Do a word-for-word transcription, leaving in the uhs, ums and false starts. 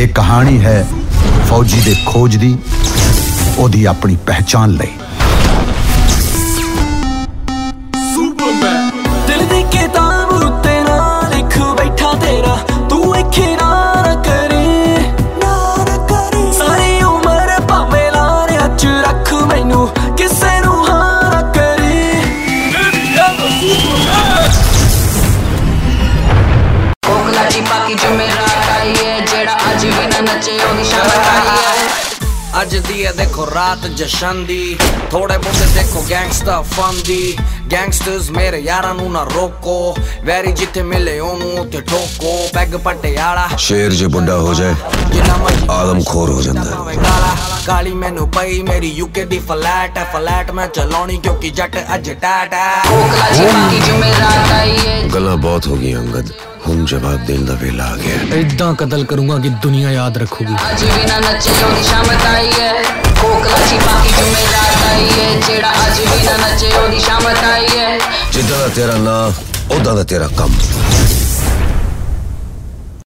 ਇਹ ਕਹਾਣੀ ਹੈ ਫੌਜੀ ਦੇ ਖੋਜ ਦੀ, ਉਹਦੀ ਆਪਣੀ ਪਹਿਚਾਨ ਲਈ। ਦਿਲ ਦੀ ਕਿਤਾਬ ਉੱਤੇ ਨਾ ਲਿਖ ਬੈਠਾ ਤੇਰਾ, ਤੂੰ ਇੱਥੇ ਨਾ ਕਰੀ ਨਾ ਕਰੀ ਸਾਰੀ ਉਮਰ ਭਾਵੇਂ ਲਾਰਿਆਂ ਚ ਰੱਖ ਮੈਨੂੰ, ਕਿਸੇ ਨੂੰ ਹਾਂ ਨਾ ਕਰੀ। ਕੋਕਲਾ ਦੀ ਬਾਕੀ ਜੁਮੇਰਾਤ ਆਈ ਹੈ, ਜਿਹੜਾ ਅੱਜ ਵੀ ਨਾ ਨੱਚੇ ਉਹਦੀ ਸ਼ਾਮਤ ਆਈ ਹੈ। ਅੱਜ ਦੀ ਹੈ ਦੇਖੋ ਰਾਤ ਜਸ਼ਨ ਦੀ, ਥੋੜੇ ਬਹੁਤੇ ਦੇਖੋ ਗੈਂਗਸਟਰ ਫਨ ਦੀ। ਗੈਂਗਸਟਰਸ ਮੇਰੇ ਯਾਰਾਂ ਨੂੰ ਨਾ ਰੋਕੋ, ਵੈਰੀ ਜਿੱਥੇ ਮਿਲੇ ਉਹਨੂੰ ਉੱਥੇ ਠੋਕੋ। ਪੈਗ ਪਟਿਆਲਾ ਸ਼ੇਰ ਜੇ ਬੁੱਢਾ ਹੋ ਜਾਏ ਆਦਮਖੋਰ ਹੋ ਜਾਂਦਾ। ਕਾਲੀ ਮੈਨੂੰ ਪਈ ਮੇਰੀ ਯੂਕੇ ਦੀ ਫਲੈਟ ਹੈ, ਫਲੈਟ ਮੈਂ ਚਲਾਉਣੀ ਕਿਉਂਕਿ ਜੱਟ ਅੱਜ ਟੈਟ ਹੈ। ਕੋਕਲਾ ਦੀ ਬਾਕੀ ਜੁਮੇਰਾਤ ਆਈ ਹੈ। ਗੱਲਾਂ ਬਹੁਤ ਹੋ ਗਈਆਂ ਅੰਗਦ, ਹੁਣ ਜਵਾਬ ਦੇਣ ਦਾ ਵੇਲਾ ਆ ਗਿਆ। ਇਦਾਂ ਕਤਲ ਕਰੂੰਗਾ ਕਿ ਦੁਨੀਆ ਯਾਦ ਰੱਖੂਗੀ। ਅੱਜ ਵੀ ਨਾ ਨੱਚੇ ਉਹਦੀ ਸ਼ਾਮਤ ਆਈ ਹੈ। ਕੋਕਲਾ ਦੀ ਬਾਕੀ ਜੁਮੇਰਾਤ ਆਈ ਹੈ, ਜਿਹੜਾ ਅੱਜ ਵੀ ਨਾ ਨੱਚੇ ਉਹਦੀ ਸ਼ਾਮਤ ਆਈ ਹੈ। ਜਿੱਦਾਂ ਦਾ ਤੇਰਾ ਨਾਂ ਉਦਾਂ ਦਾ ਤੇਰਾ ਕੰਮ।